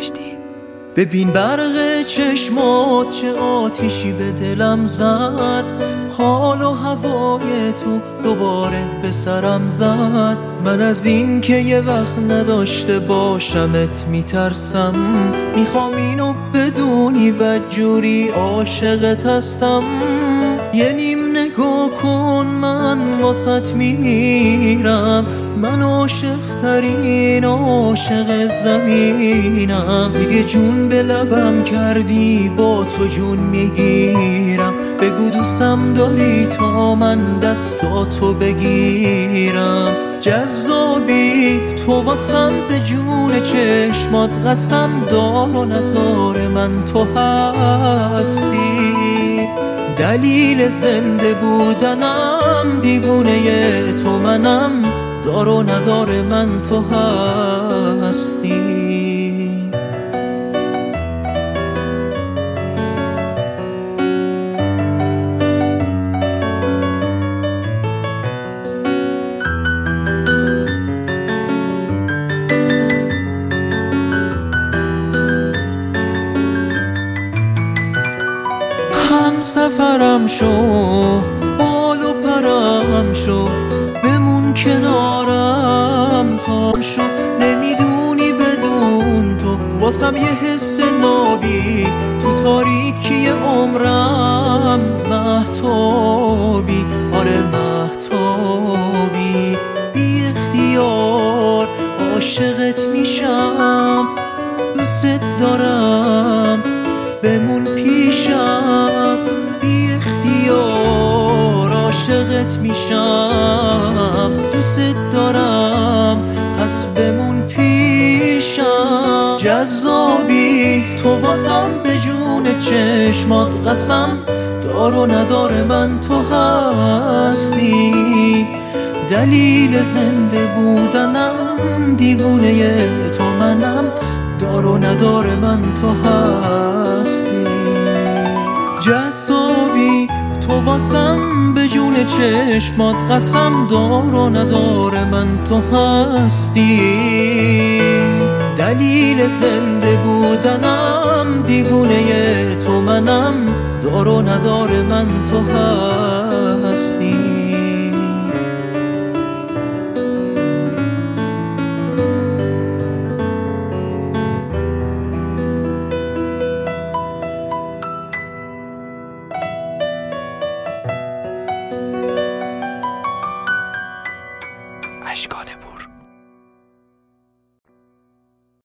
ببین برق چشمات چه آتیشی به دلم زد، حال و هوای تو دوباره به سرم زد. من از این که یه وقت نداشته باشمت میترسم، میخوام اینو بدونی بدجوری عاشقت هستم. یه نیم نگاه کن من واسط میمیرم، من عاشق ترین عاشق زمینم. دیگه جون به لبم کردی با تو جون میگیرم، بگو دوستم داری تا من دستاتو بگیرم. جذابی تو واسم به جون چشمات قسم، دار و ندار من تو هستی. دلیل زنده بودنم دیوونه تو منم، دار و ندار من تو هستی. هم سفرم شو، بال و پرم شو، بمون کنارم تا شو. نمیدونی بدون تو واسم یه حس نابی، تو تاریکی عمرم مهتابی. آره مهتابی، بی اختیار عاشقت میشم، دوست دارم بمون پیشم. بی اختیار عاشقت میشم، دوست دارم پس بمون پیشم. جذابی تو واسم به جون چشمات قسم، دار و ندار من تو هستی. دلیل زنده بودنم دیوونه تو منم، دار و ندار من تو هستی. جذابی تو واسم به جون چشمات قسم، دار و ندار من تو هستی. دلیل زنده بودنم دیوونه تو منم، دار و ندار من تو هستی. اشکان